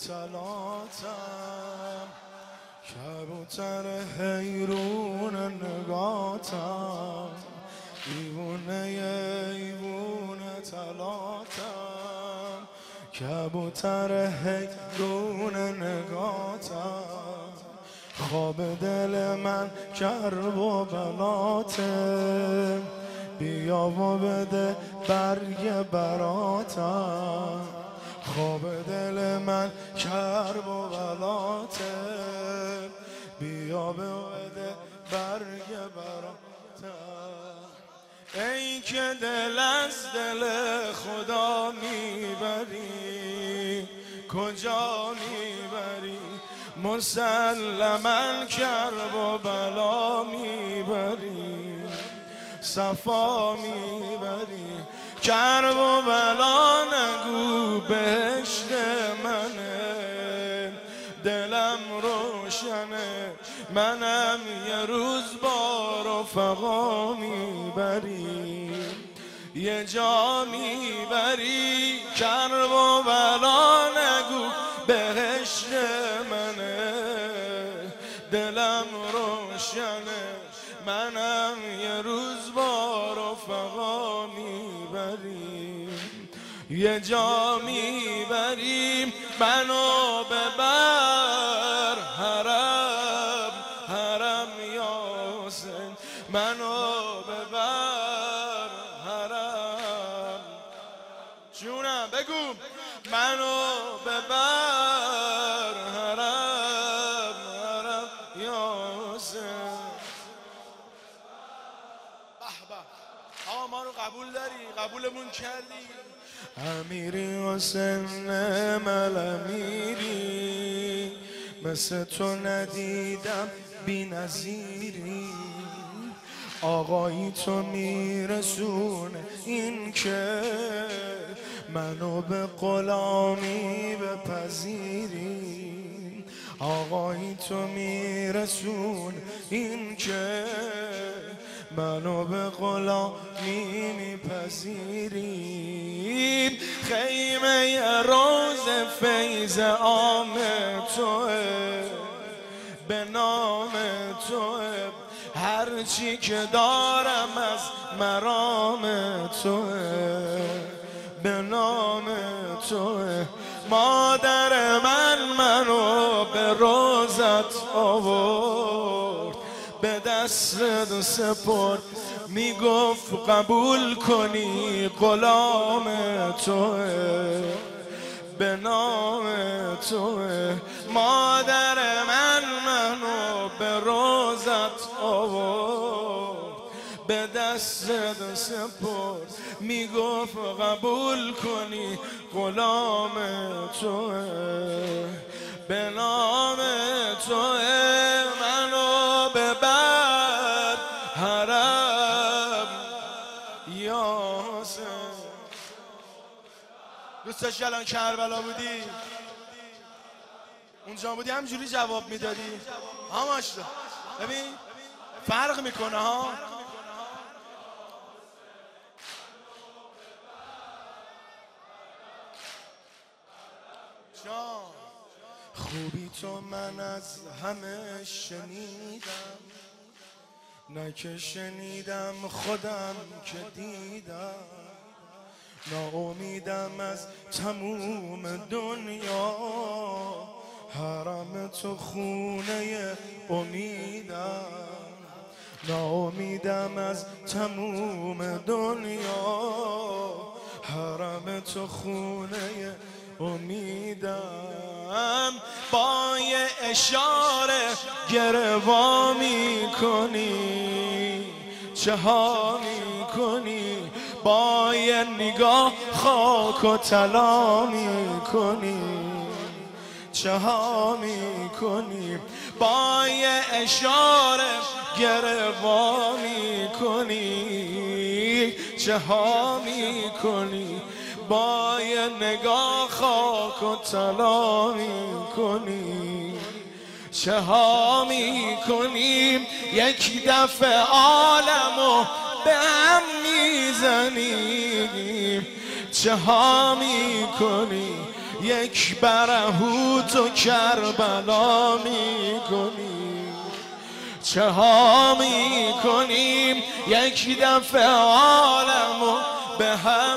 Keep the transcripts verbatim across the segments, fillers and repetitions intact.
طلاتم کبوتر حیرون نگاتم ایوونه ایوونه طلاتم کبوتر حیرون نگاتم خواب دل من کرب و بلاته بیا و بده برگ براتم خواب دل من کرب و بلاته بیا و بده برگ براتم ای که دل از دل خدا میبری کجا میبری مسلماً کرب و بلا میبری صفا میبری کرب و بلا نگو بهشت منه دلم روشنه منم یه روز با رفقا میبری یه جا میبری کرب و بلا نگو بهشت منه دلم روشنه منم یه روز با رفقا میبریم یه جا میبریم منو ببر حرم حرم یا حسین منو ببر حرم جونم بگو منو ببر حرم حرم یا حسین آقا ما رو قبول داری قبولمون کردی امیری حسین مل امیری مثل تو ندیدم بی نظیری آقایی تو میرسونه این که منو به غلامی بپذیری آقایی تو میرسون این که منو به غلامی میپذیری خیمه روز فیض عام توه به نام توه هرچی که دارم از مرام توه به نام توه مادر من منو به روزت آورد به دستت سپرد میگفت قبول کنی غلام توه به نام توه مادر من منو به روزت آورد به دستت سپرد میگفت قبول کنی غلام توه به نام توه منو ببر حرم یا حسین دوست داشتی الان کربلا بودی اونجا بودی همجوری جواب میدادی هماش ببین فرق میکنه ها خوبی تو من از همه شنیدم نه که شنیدم خودم که دیدم ناامیدم از تموم دنیا حرم تو خونه امیدم ناامیدم از تموم دنیا حرم تو خونه امیدم با یه اشاره گروا میکنی چه ها میکنی با یه نگاه خاک و طلا میکنی چه ها میکنی با یه اشاره گروا میکنی چه ها میکنی با یه نگاه خاک و طلا میکنی چه ها میکنیم یک دفعه عالمو به هم میزنیم چه ها میکنی یک برهوت و کربلا میکنیم، چه ها میکنیم یک دفعه عالمو به هم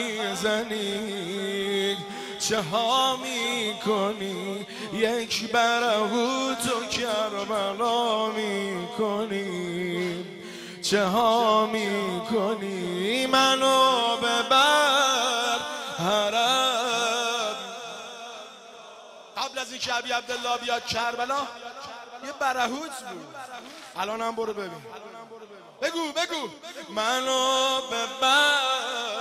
میزنیم، چه ها میکنی یک برهوت و کربلا میکنیم، چه ها میکنی منو ببر حرم. قبل از این که ابی عبدالله بیاد کربلا یه برهوت بود، الان هم برو ببین. بگو بگو منو ببر